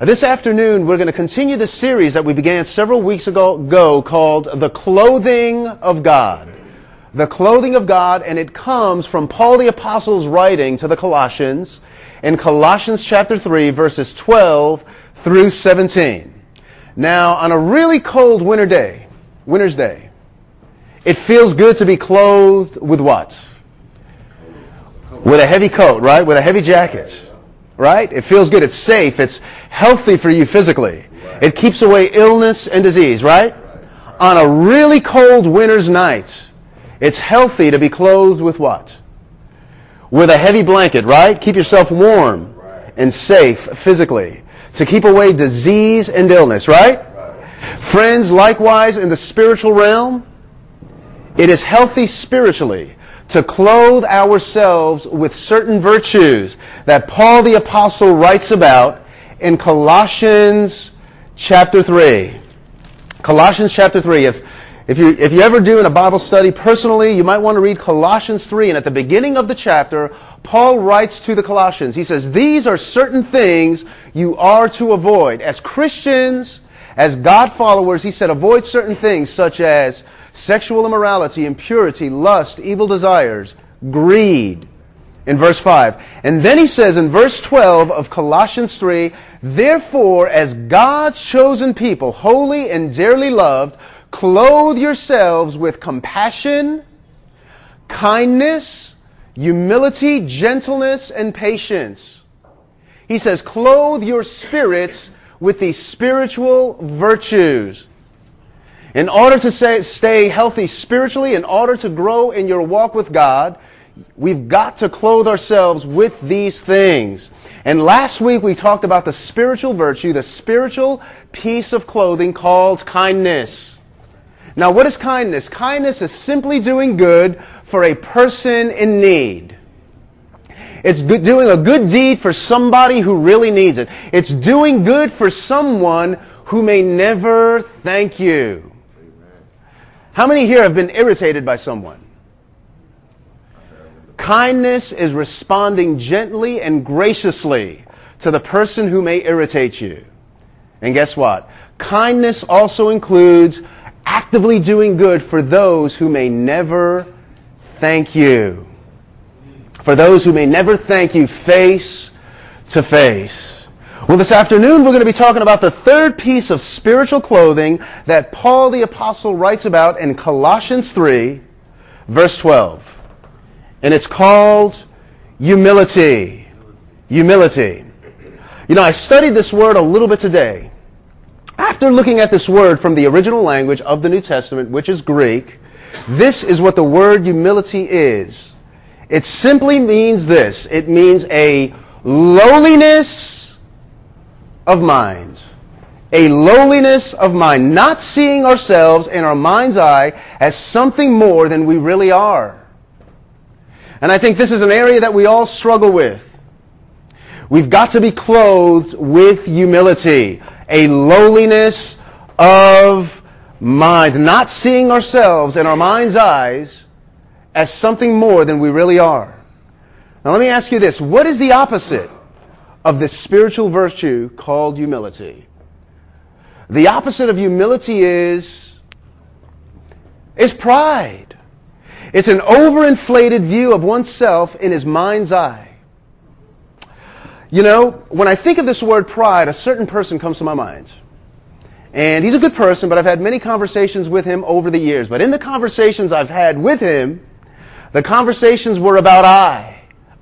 This afternoon, we're going to continue the series that we began several weeks ago called The Clothing of God. The Clothing of God, and it comes from Paul the Apostle's writing to the Colossians in Colossians chapter 3, verses 12 through 17. Now, on a really cold winter's day, it feels good to be clothed with what? With a heavy coat, right? With a heavy jacket. Right? It feels good. It's safe. It's healthy for you physically. It keeps away illness and disease, right? On a really cold winter's night, it's healthy to be clothed with what? With a heavy blanket, right? Keep yourself warm and safe physically. To keep away disease and illness, right? Friends, likewise, in the spiritual realm, it is healthy spiritually to clothe ourselves with certain virtues that Paul the Apostle writes about in Colossians chapter 3. Colossians chapter 3. If you ever do in a Bible study personally, you might want to read Colossians 3. And at the beginning of the chapter, Paul writes to the Colossians. He says, these are certain things you are to avoid. As Christians, as God followers, he said, avoid certain things such as sexual immorality, impurity, lust, evil desires, greed, in verse 5. And then he says in verse 12 of Colossians 3, therefore, as God's chosen people, holy and dearly loved, clothe yourselves with compassion, kindness, humility, gentleness, and patience. He says, clothe your spirits with these spiritual virtues. In order to stay healthy spiritually, in order to grow in your walk with God, we've got to clothe ourselves with these things. And last week we talked about the spiritual virtue, the spiritual piece of clothing called kindness. Now, what is kindness? Kindness is simply doing good for a person in need. It's doing a good deed for somebody who really needs it. It's doing good for someone who may never thank you. How many here have been irritated by someone? Kindness is responding gently and graciously to the person who may irritate you. And guess what? Kindness also includes actively doing good for those who may never thank you. For those who may never thank you face to face. Well, this afternoon we're going to be talking about the third piece of spiritual clothing that Paul the Apostle writes about in Colossians 3, verse 12. And it's called humility. Humility. You know, I studied this word a little bit today. After looking at this word from the original language of the New Testament, which is Greek, this is what the word humility is. It simply means this. It means a lowliness of mind. A lowliness of mind. Not seeing ourselves in our mind's eye as something more than we really are. And I think this is an area that we all struggle with. We've got to be clothed with humility. A lowliness of mind. Not seeing ourselves in our mind's eyes as something more than we really are. Now let me ask you this. What is the opposite of this spiritual virtue called humility? The opposite of humility is pride. It's an overinflated view of oneself in his mind's eye. You know, when I think of this word pride, a certain person comes to my mind. And he's a good person, but I've had many conversations with him over the years. But in the conversations I've had with him, the conversations were about I.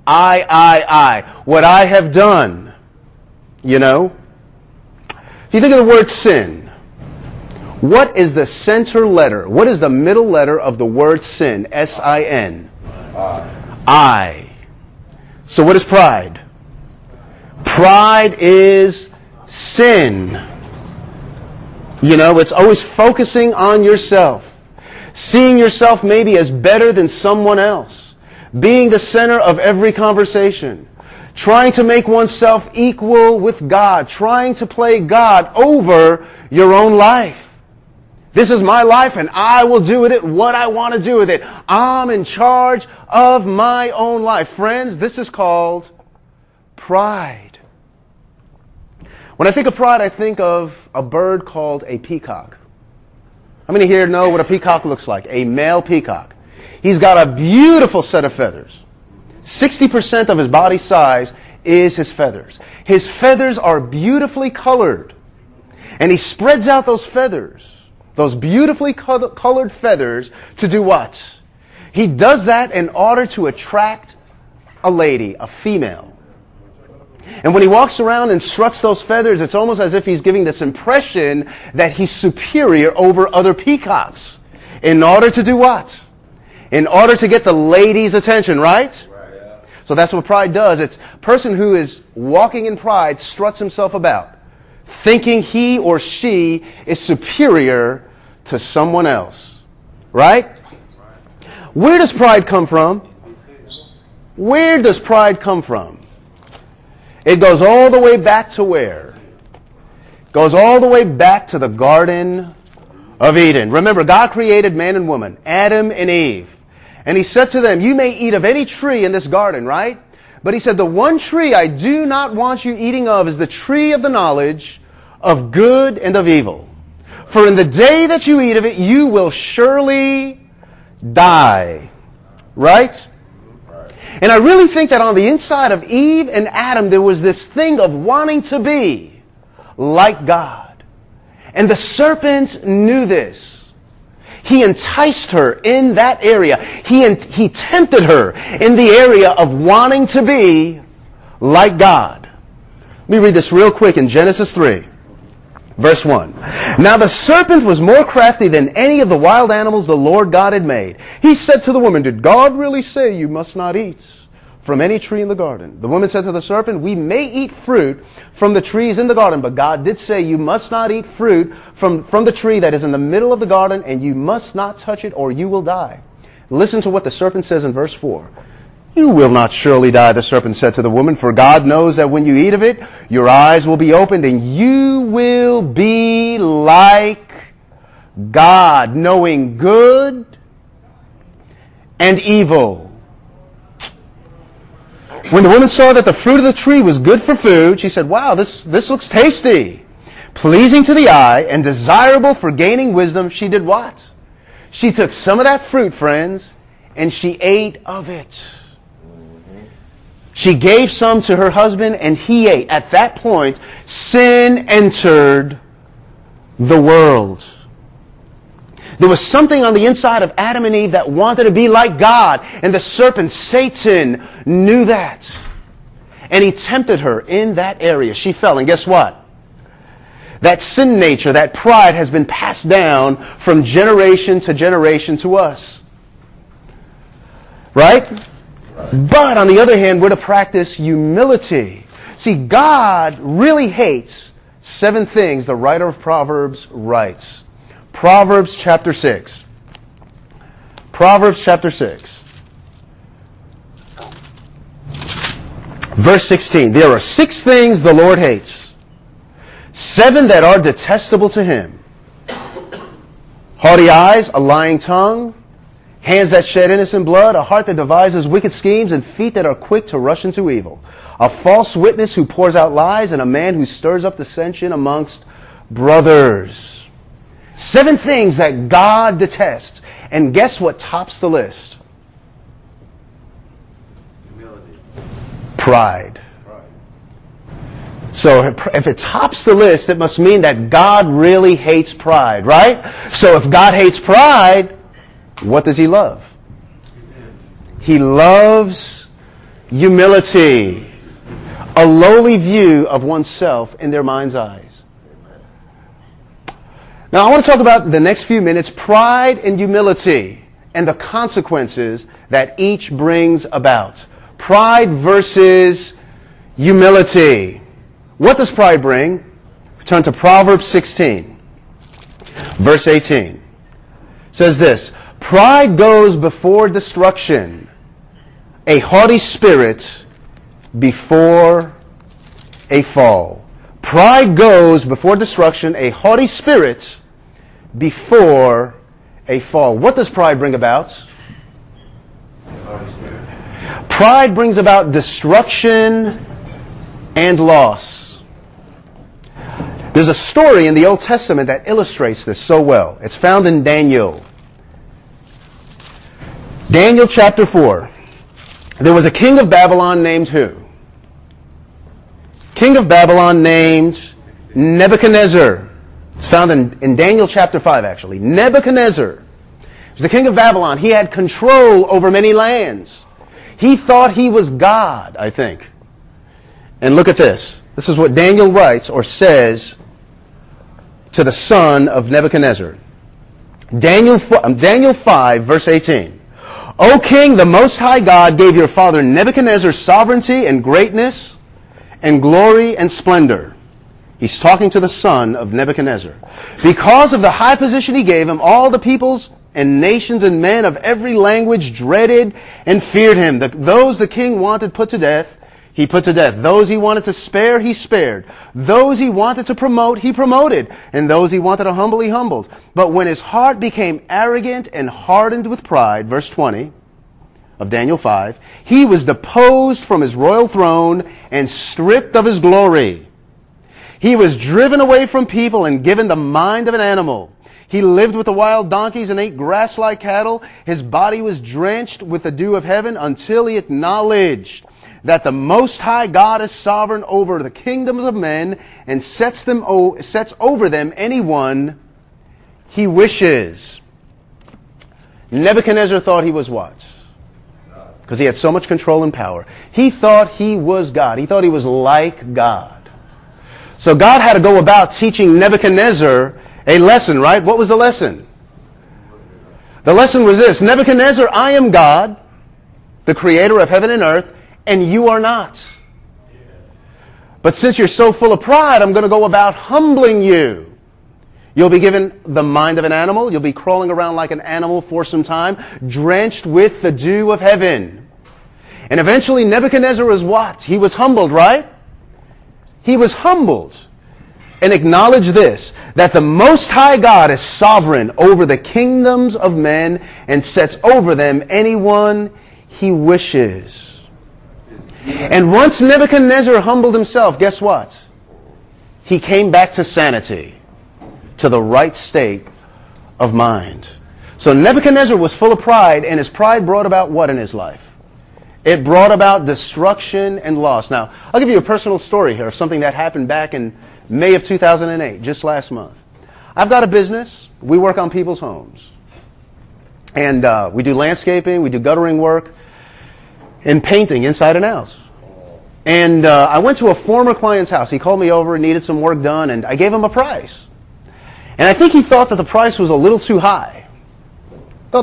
What I have done. You know? If you think of the word sin, what is the center letter? What is the middle letter of the word sin? S-I-N. I. So what is pride? Pride is sin. You know, it's always focusing on yourself. Seeing yourself maybe as better than someone else. Being the center of every conversation. Trying to make oneself equal with God. Trying to play God over your own life. This is my life and I will do with it what I want to do with it. I'm in charge of my own life. Friends, this is called pride. When I think of pride, I think of a bird called a peacock. How many here know what a peacock looks like? A male peacock. He's got a beautiful set of feathers. 60% of his body size is his feathers. His feathers are beautifully colored. And he spreads out those feathers, those beautifully colored feathers, to do what? He does that in order to attract a lady, a female. And when he walks around and struts those feathers, it's almost as if he's giving this impression that he's superior over other peacocks. In order to do what? In order to get the lady's attention, right? So that's what pride does. It's a person who is walking in pride struts himself about, thinking he or she is superior to someone else. Right? Where does pride come from? Where does pride come from? It goes all the way back to where? It goes all the way back to the Garden of Eden. Remember, God created man and woman, Adam and Eve. And He said to them, you may eat of any tree in this garden, right? But He said, the one tree I do not want you eating of is the tree of the knowledge of good and of evil. For in the day that you eat of it, you will surely die. Right? And I really think that on the inside of Eve and Adam, there was this thing of wanting to be like God. And the serpent knew this. He enticed her in that area. He tempted her in the area of wanting to be like God. Let me read this real quick in Genesis 3. Verse 1. Now the serpent was more crafty than any of the wild animals the Lord God had made. He said to the woman, did God really say you must not eat from any tree in the garden? The woman said to the serpent, we may eat fruit from the trees in the garden, but God did say you must not eat fruit from the tree that is in the middle of the garden, and you must not touch it or you will die. Listen to what the serpent says in verse 4. You will not surely die, the serpent said to the woman, for God knows that when you eat of it, your eyes will be opened and you will be like God, knowing good and evil. When the woman saw that the fruit of the tree was good for food, she said, wow, this looks tasty, pleasing to the eye and desirable for gaining wisdom. She did what? She took some of that fruit, friends, and she ate of it. She gave some to her husband and he ate. At that point, sin entered the world. There was something on the inside of Adam and Eve that wanted to be like God. And the serpent, Satan, knew that. And he tempted her in that area. She fell. And guess what? That sin nature, that pride has been passed down from generation to generation to us. Right? But on the other hand, we're to practice humility. See, God really hates 7 things the writer of Proverbs writes. Proverbs chapter 6. Proverbs chapter 6. Verse 16. There are 6 things the Lord hates. 7 that are detestable to Him. Haughty eyes, a lying tongue, hands that shed innocent blood, a heart that devises wicked schemes, and feet that are quick to rush into evil. A false witness who pours out lies, and a man who stirs up dissension amongst brothers. 7 things that God detests. And guess what tops the list? Humility. Pride. So if it tops the list, it must mean that God really hates pride, right? So if God hates pride, what does He love? He loves humility, a lowly view of oneself in their mind's eyes. Now I want to talk about the next few minutes, pride and humility and the consequences that each brings about. Pride versus humility. What does pride bring? Turn to Proverbs 16, verse 18. It says this, pride goes before destruction, a haughty spirit before a fall. Pride goes before destruction, a haughty spirit before a fall. What does pride bring about? Pride brings about destruction and loss. There's a story in the Old Testament that illustrates this so well. It's found in Daniel. Daniel chapter 4. There was a king of Babylon named who? King of Babylon named Nebuchadnezzar. It's found in Daniel chapter 5, actually. Nebuchadnezzar was the king of Babylon. He had control over many lands. He thought he was God, I think. And look at this. This is what Daniel writes or says to the son of Nebuchadnezzar. Daniel 5, verse 18. O king, the Most High God gave your father Nebuchadnezzar sovereignty and greatness and glory and splendor. He's talking to the son of Nebuchadnezzar. Because of the high position he gave him, all the peoples and nations and men of every language dreaded and feared him. Those the king wanted put to death, he put to death. Those he wanted to spare, he spared. Those he wanted to promote, he promoted. And those he wanted to humble, he humbled. But when his heart became arrogant and hardened with pride, verse 20 of Daniel 5, he was deposed from his royal throne and stripped of his glory. He was driven away from people and given the mind of an animal. He lived with the wild donkeys and ate grass like cattle. His body was drenched with the dew of heaven until he acknowledged that the Most High God is sovereign over the kingdoms of men and sets over them anyone he wishes. Nebuchadnezzar thought he was what? Because he had so much control and power. He thought he was God. He thought he was like God. So God had to go about teaching Nebuchadnezzar a lesson, right? What was the lesson? The lesson was this: Nebuchadnezzar, I am God, the creator of heaven and earth, and you are not. But since you're so full of pride, I'm going to go about humbling you. You'll be given the mind of an animal. You'll be crawling around like an animal for some time, drenched with the dew of heaven. And eventually Nebuchadnezzar was what? He was humbled, right? He was humbled. And acknowledge this, that the Most High God is sovereign over the kingdoms of men and sets over them anyone he wishes. And once Nebuchadnezzar humbled himself, guess what? He came back to sanity, to the right state of mind. So Nebuchadnezzar was full of pride, and his pride brought about what in his life? It brought about destruction and loss. Now, I'll give you a personal story here of something that happened back in May of 2008, just last month. I've got a business. We work on people's homes. And we do landscaping, we do guttering work, and painting inside and out. And I went to a former client's house. He called me over and needed some work done, and I gave him a price. And I think he thought that the price was a little too high. But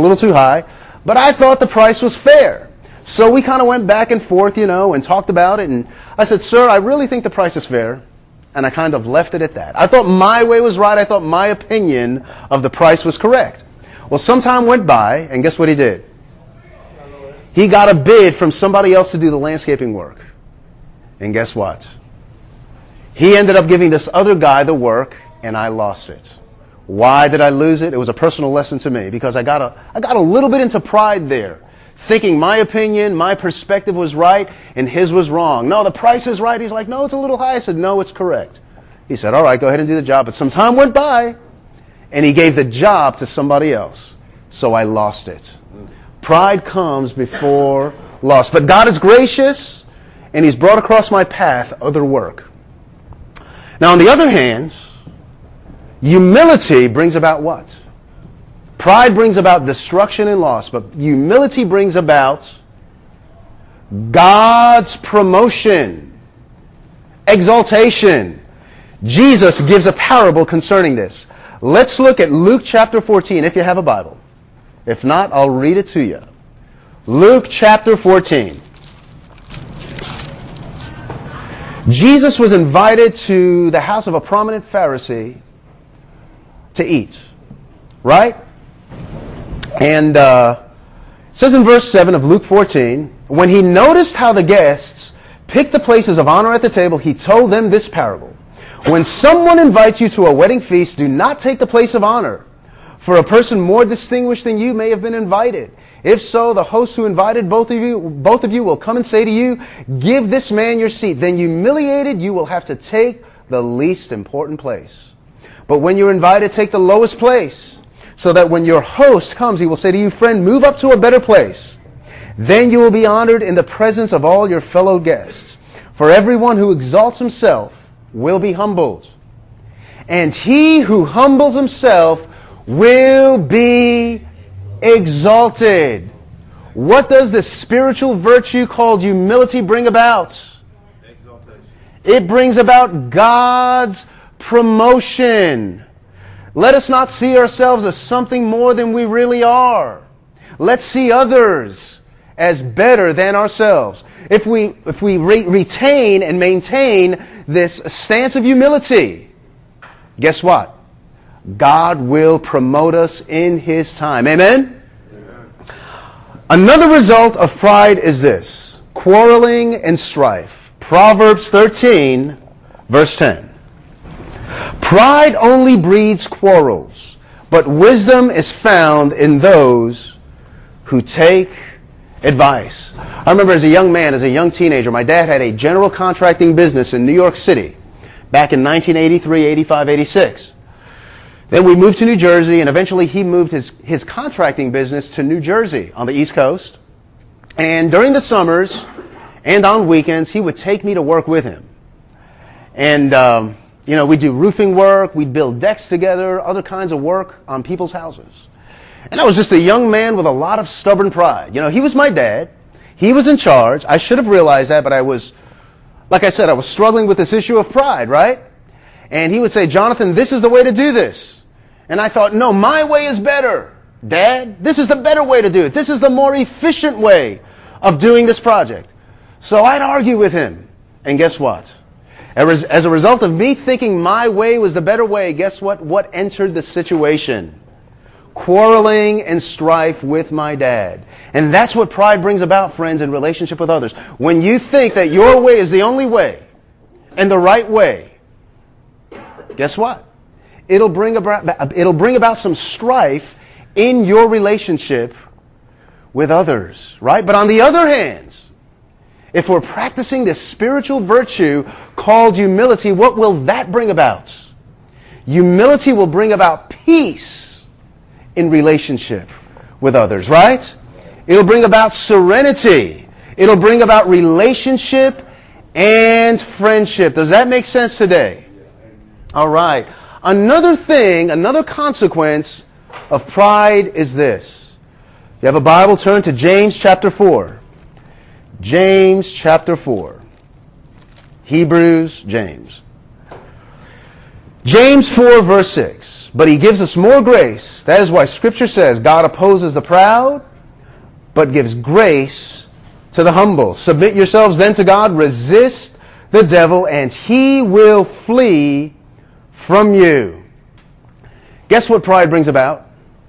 I thought the price was fair. So we kind of went back and forth, and talked about it. And I said, sir, I really think the price is fair. And I kind of left it at that. I thought my way was right. I thought my opinion of the price was correct. Well, some time went by, and guess what he did? He got a bid from somebody else to do the landscaping work. And guess what? He ended up giving this other guy the work, and I lost it. Why did I lose it? It was a personal lesson to me, because I got a little bit into pride there, thinking my opinion, my perspective was right, and his was wrong. No, the price is right. He's like, no, it's a little high. I said, no, it's correct. He said, all right, go ahead and do the job. But some time went by, and he gave the job to somebody else. So I lost it. Pride comes before loss. But God is gracious, and He's brought across my path other work. Now, on the other hand, humility brings about what? Pride brings about destruction and loss, but humility brings about God's promotion, exaltation. Jesus gives a parable concerning this. Let's look at Luke chapter 14, if you have a Bible. If not, I'll read it to you. Luke chapter 14. Jesus was invited to the house of a prominent Pharisee to eat. Right? And it says in verse 7 of Luke 14, when he noticed how the guests picked the places of honor at the table, he told them this parable. When someone invites you to a wedding feast, do not take the place of honor, for a person more distinguished than you may have been invited. If so, the host who invited both of you will come and say to you, give this man your seat. Then humiliated, you will have to take the least important place. But when you're invited, take the lowest place, so that when your host comes, he will say to you, friend, move up to a better place. Then you will be honored in the presence of all your fellow guests. For everyone who exalts himself will be humbled, and he who humbles himself will be exalted. What does the spiritual virtue called humility bring about? Exaltation. It brings about God's promotion. Let us not see ourselves as something more than we really are. Let's see others as better than ourselves. If we retain and maintain this stance of humility, guess what? God will promote us in His time. Amen? Amen? Another result of pride is this: quarreling and strife. Proverbs 13, verse 10. Pride only breeds quarrels, but wisdom is found in those who take advice. I remember as a young man, as a young teenager, my dad had a general contracting business in New York City back in 1983, 85, 86. Then we moved to New Jersey, and eventually he moved his contracting business to New Jersey on the East Coast. And during the summers and on weekends, he would take me to work with him. And, we'd do roofing work, we'd build decks together, other kinds of work on people's houses. And I was just a young man with a lot of stubborn pride. He was my dad. He was in charge. I should have realized that, but I was struggling with this issue of pride, right? And he would say, Jonathan, this is the way to do this. And I thought, no, my way is better. Dad, this is the better way to do it. This is the more efficient way of doing this project. So I'd argue with him. And guess what? As a result of me thinking my way was the better way, guess what? What entered the situation? Quarreling and strife with my dad. And that's what pride brings about, friends, in relationship with others. When you think that your way is the only way and the right way, guess what? It'll bring about some strife in your relationship with others, right? But on the other hand, if we're practicing this spiritual virtue called humility, what will that bring about? Humility will bring about peace in relationship with others, right? It'll bring about serenity. It'll bring about relationship and friendship. Does that make sense today? All right. Another consequence of pride is this. You have a Bible, turn to James chapter 4. James chapter 4. Hebrews, James. James 4 verse 6. But He gives us more grace. That is why Scripture says God opposes the proud, but gives grace to the humble. Submit yourselves then to God. Resist the devil, and he will flee from you. Guess what pride brings about?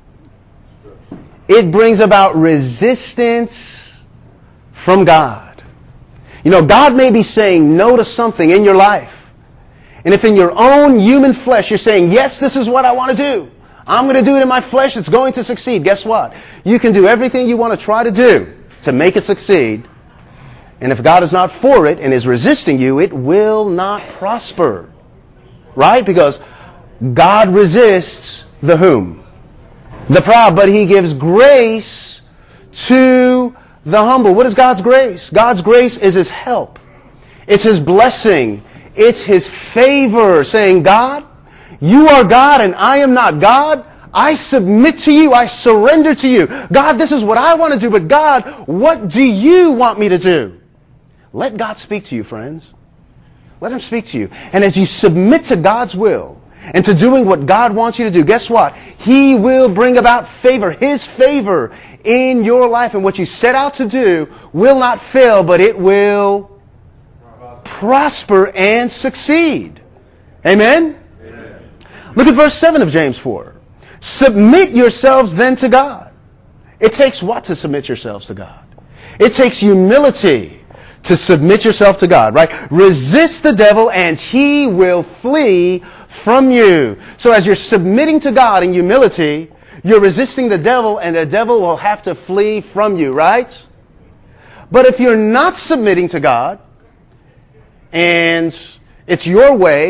It brings about resistance from God. God may be saying no to something in your life. And if in your own human flesh you're saying, yes, this is what I want to do. I'm going to do it in my flesh. It's going to succeed. Guess what? You can do everything you want to try to do to make it succeed. And if God is not for it and is resisting you, it will not prosper. Right? Because God resists the whom? The proud. But He gives grace to the humble. What is God's grace? God's grace is His help. It's His blessing. It's His favor, saying, God, You are God and I am not. God, I submit to You. I surrender to You. God, this is what I want to do, but God, what do You want me to do? Let God speak to you, friends. Let Him speak to you. And as you submit to God's will and to doing what God wants you to do, guess what? He will bring about favor, His favor in your life. And what you set out to do will not fail, but it will prosper and succeed. Amen? Amen? Look at verse 7 of James 4. Submit yourselves then to God. It takes what to submit yourselves to God? It takes humility to submit yourself to God, right? Resist the devil and he will flee from you. So as you're submitting to God in humility, you're resisting the devil and the devil will have to flee from you, right? But if you're not submitting to God and it's your way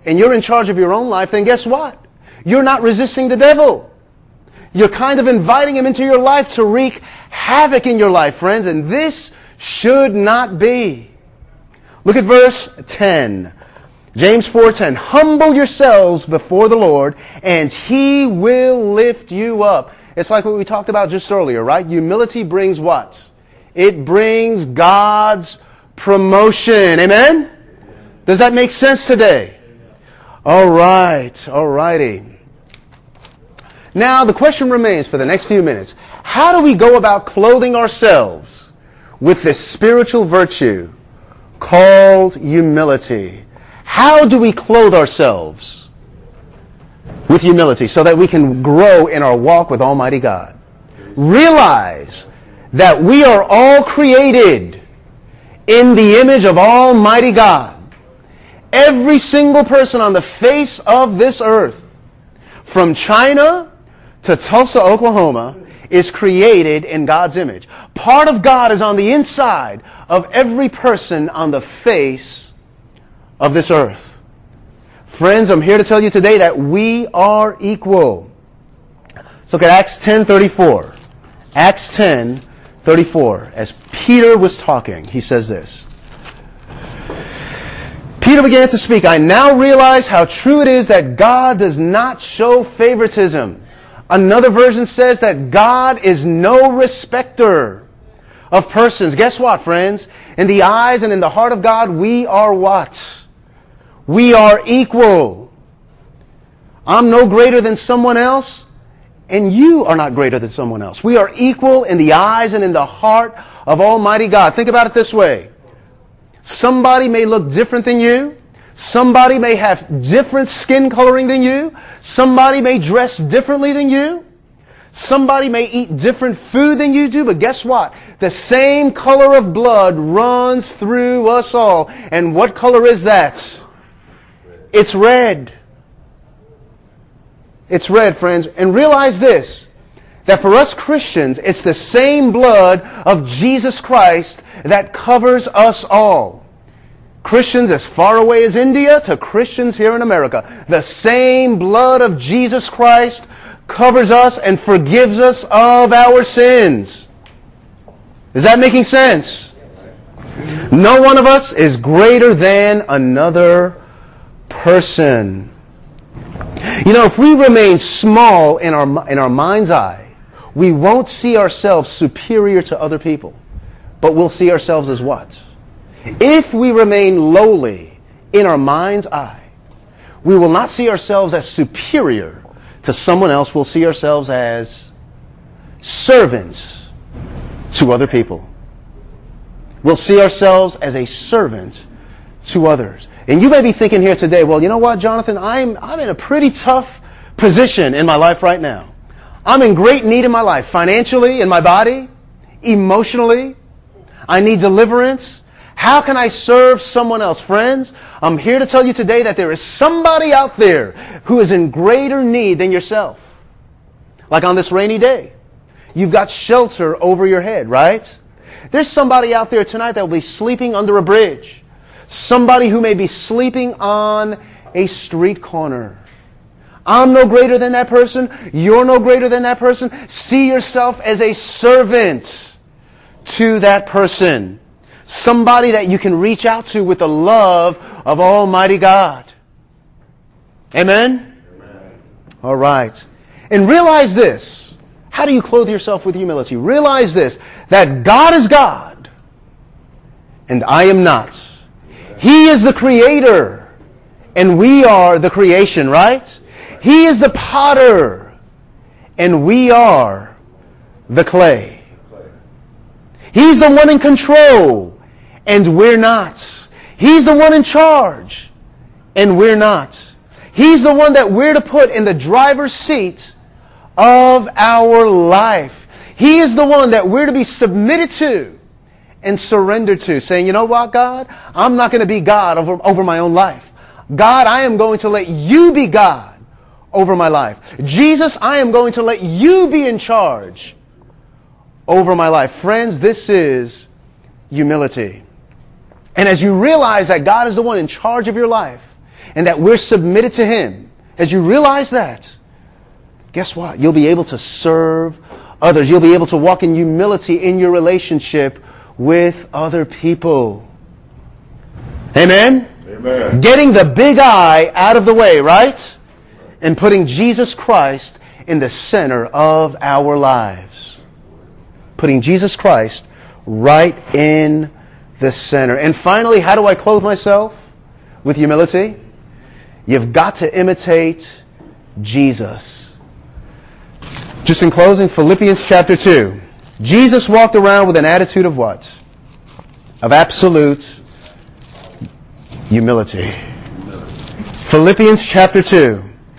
and you're in charge of your own life, then guess what? You're not resisting the devil. You're kind of inviting him into your life to wreak havoc in your life, friends, and this should not be. Look at verse 10. James 4:10. Humble yourselves before the Lord, and He will lift you up. It's like what we talked about just earlier, right? Humility brings what? It brings God's promotion. Amen? Does that make sense today? All right. All righty. Now, the question remains for the next few minutes. How do we go about clothing ourselves with this spiritual virtue called humility? How do we clothe ourselves with humility so that we can grow in our walk with Almighty God? Realize that we are all created in the image of Almighty God. Every single person on the face of this earth, from China to Tulsa, Oklahoma, is created in God's image. Part of God is on the inside of every person on the face of this earth. Friends, I'm here to tell you today that we are equal. Let's look at Acts 10:34. Acts 10:34. As Peter was talking, he says this. Peter began to speak, I now realize how true it is that God does not show favoritism. Another version says that God is no respecter of persons. Guess what, friends? In the eyes and in the heart of God, we are what? We are equal. I'm no greater than someone else, and you are not greater than someone else. We are equal in the eyes and in the heart of Almighty God. Think about it this way. Somebody may look different than you. Somebody may have different skin coloring than you. Somebody may dress differently than you. Somebody may eat different food than you do. But guess what? The same color of blood runs through us all. And what color is that? It's red. It's red, friends. And realize this, that for us Christians, it's the same blood of Jesus Christ that covers us all. Christians as far away as India to Christians here in America. The same blood of Jesus Christ covers us and forgives us of our sins. Is that making sense? No one of us is greater than another person. You know, if we remain small in our mind's eye, we won't see ourselves superior to other people, but we'll see ourselves as what? If we remain lowly in our mind's eye, we will not see ourselves as superior to someone else. We'll see ourselves as servants to other people. We'll see ourselves as a servant to others. And you may be thinking here today, well, you know what, Jonathan? I'm in a pretty tough position in my life right now. I'm in great need in my life, financially, in my body, emotionally. I need deliverance. How can I serve someone else? Friends, I'm here to tell you today that there is somebody out there who is in greater need than yourself. Like on this rainy day. You've got shelter over your head, right? There's somebody out there tonight that will be sleeping under a bridge. Somebody who may be sleeping on a street corner. I'm no greater than that person. You're no greater than that person. See yourself as a servant to that person. Somebody that you can reach out to with the love of Almighty God. Amen? Amen. All right. And realize this. How do you clothe yourself with humility? Realize this, that God is God, and I am not. He is the creator, and we are the creation, right? He is the potter, and we are the clay. He's the one in control, and we're not. He's the one in charge, and we're not. He's the one that we're to put in the driver's seat of our life. He is the one that we're to be submitted to and surrendered to, saying, you know what, God? I'm not going to be God over my own life. God, I am going to let you be God over my life. Jesus, I am going to let you be in charge over my life. Friends, this is humility. And as you realize that God is the one in charge of your life, and that we're submitted to Him, as you realize that, guess what? You'll be able to serve others. You'll be able to walk in humility in your relationship with other people. Amen? Amen. Getting the big I out of the way, right? And putting Jesus Christ in the center of our lives. Putting Jesus Christ right in the center. And finally, how do I clothe myself with humility? You've got to imitate Jesus. Just in closing, Philippians chapter 2. Jesus walked around with an attitude of what? Of absolute humility. Philippians chapter 2.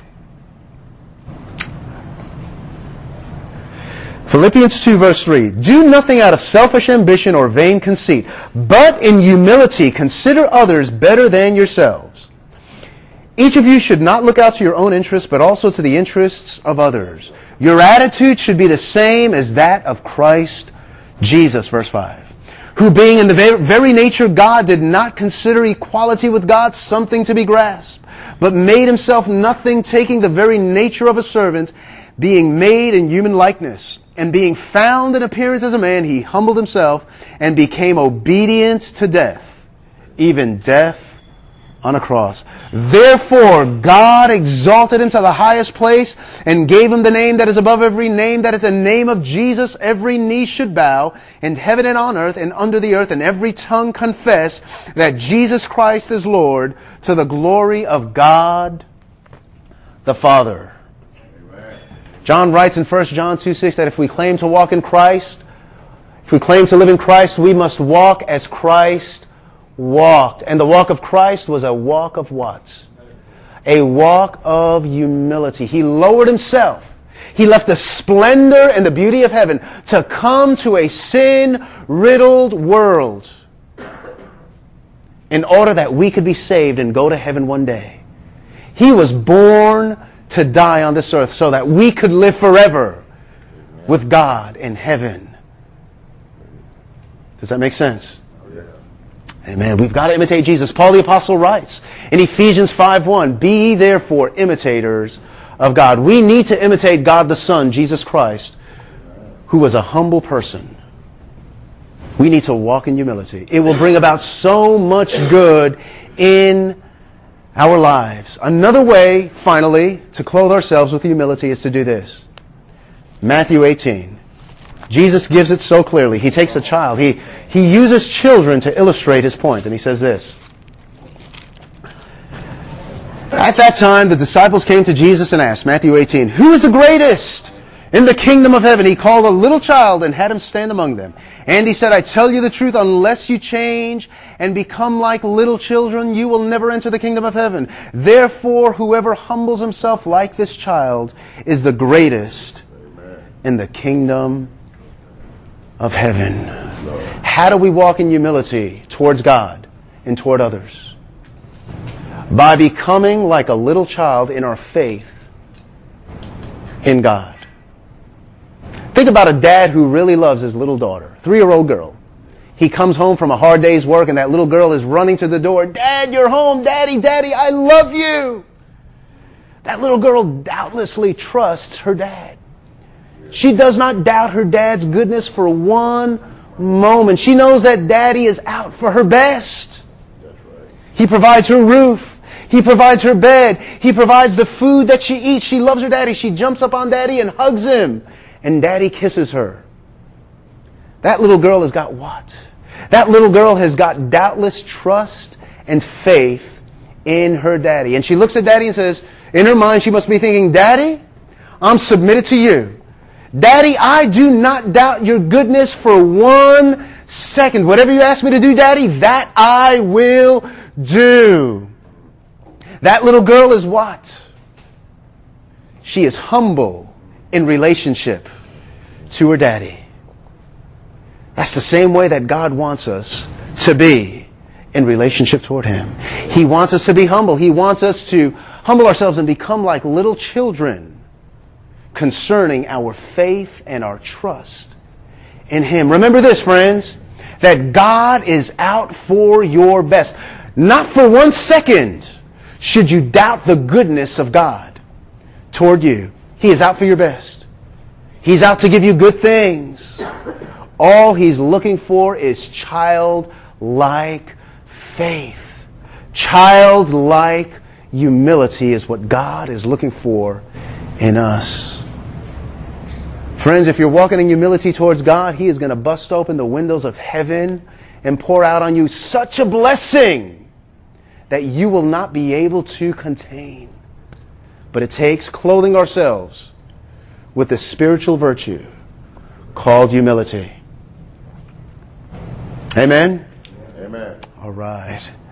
Philippians 2 verse 3. Do nothing out of selfish ambition or vain conceit, but in humility consider others better than yourselves. Each of you should not look out to your own interests, but also to the interests of others. Your attitude should be the same as that of Christ Jesus, verse 5. Who being in the very nature God did not consider equality with God something to be grasped, but made Himself nothing, taking the very nature of a servant, being made in human likeness, and being found in appearance as a man, He humbled Himself and became obedient to death, even death on a cross. Therefore, God exalted Him to the highest place and gave Him the name that is above every name, that at the name of Jesus every knee should bow, in heaven and on earth and under the earth, and every tongue confess that Jesus Christ is Lord, to the glory of God the Father. Amen. John writes in 1 John 2:6 that if we claim to walk in Christ, if we claim to live in Christ, we must walk as Christ walked. And the walk of Christ was a walk of what? A walk of humility. He lowered Himself. He left the splendor and the beauty of heaven to come to a sin-riddled world in order that we could be saved and go to heaven one day. He was born to die on this earth so that we could live forever with God in heaven. Does that make sense? Amen. We've got to imitate Jesus. Paul the Apostle writes in Ephesians 5:1, Be ye therefore imitators of God. We need to imitate God the Son, Jesus Christ, who was a humble person. We need to walk in humility. It will bring about so much good in our lives. Another way, finally, to clothe ourselves with humility is to do this. Matthew 18. Jesus gives it so clearly. He takes a child. He uses children to illustrate His point. And He says this. At that time, the disciples came to Jesus and asked, Matthew 18, Who is the greatest in the kingdom of heaven? He called a little child and had him stand among them. And He said, I tell you the truth, unless you change and become like little children, you will never enter the kingdom of heaven. Therefore, whoever humbles himself like this child is the greatest in the kingdom of heaven. How do we walk in humility towards God and toward others? By becoming like a little child in our faith in God. Think about a dad who really loves his little daughter, 3-year-old girl. He comes home from a hard day's work and that little girl is running to the door. Dad, you're home. Daddy, Daddy, I love you. That little girl doubtlessly trusts her dad. She does not doubt her dad's goodness for one moment. She knows that Daddy is out for her best. He provides her roof. He provides her bed. He provides the food that she eats. She loves her Daddy. She jumps up on Daddy and hugs him. And Daddy kisses her. That little girl has got what? That little girl has got doubtless trust and faith in her Daddy. And she looks at Daddy and says, in her mind she must be thinking, Daddy, I'm submitted to you. Daddy, I do not doubt your goodness for 1 second. Whatever you ask me to do, Daddy, that I will do. That little girl is what? She is humble in relationship to her Daddy. That's the same way that God wants us to be in relationship toward Him. He wants us to be humble. He wants us to humble ourselves and become like little children concerning our faith and our trust in Him. Remember this, friends, that God is out for your best. Not for 1 second should you doubt the goodness of God toward you. He is out for your best. He's out to give you good things. All He's looking for is childlike faith. Childlike humility is what God is looking for in us. Friends, if you're walking in humility towards God, He is going to bust open the windows of heaven and pour out on you such a blessing that you will not be able to contain. But it takes clothing ourselves with the spiritual virtue called humility. Amen? Amen. All right.